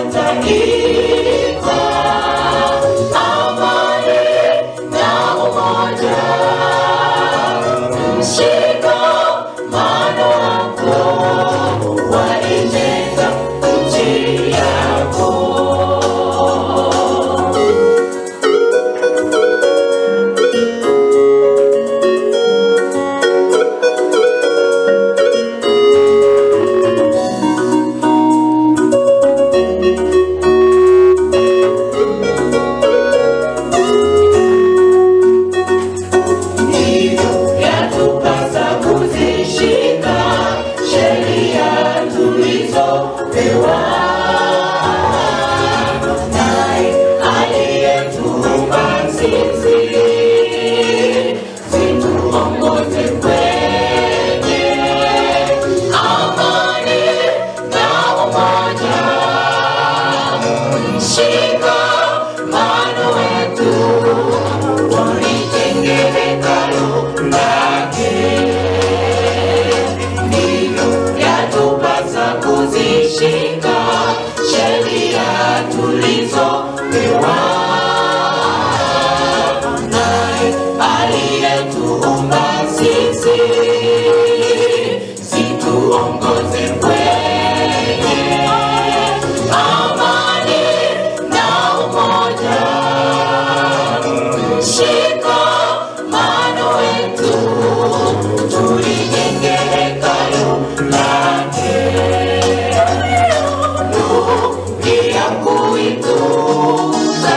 mataifa, amani na umoja. Mshikamano wako waijenga nchi yako. Shika sheria tulizopewa, naye aliyetuumba sisi, situongoze kwenye amani na umoja. Mshikamano wetu tulijenge hekalu lake. Kuitunza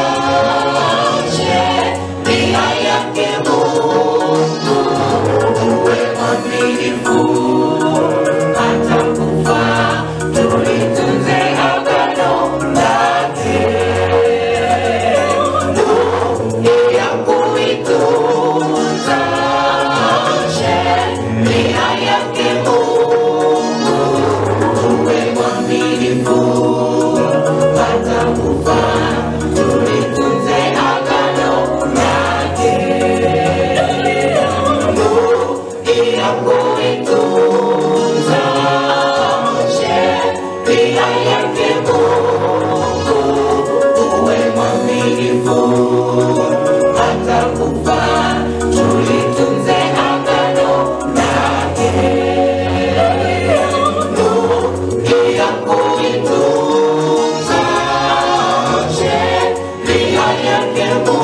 sheria yake Mungu, uwe mwaminifu hata kufa, tulitunze agano lake. Ya kuitunza sheria yake Mungu, uwe mwaminifu hata kufa, tulitunze agano lake. Ya kuitunza sheria yake Mungu, uwe mwaminifu hata kufa, tulitunze agano lake. Ya kuitunza sheria yake Mungu.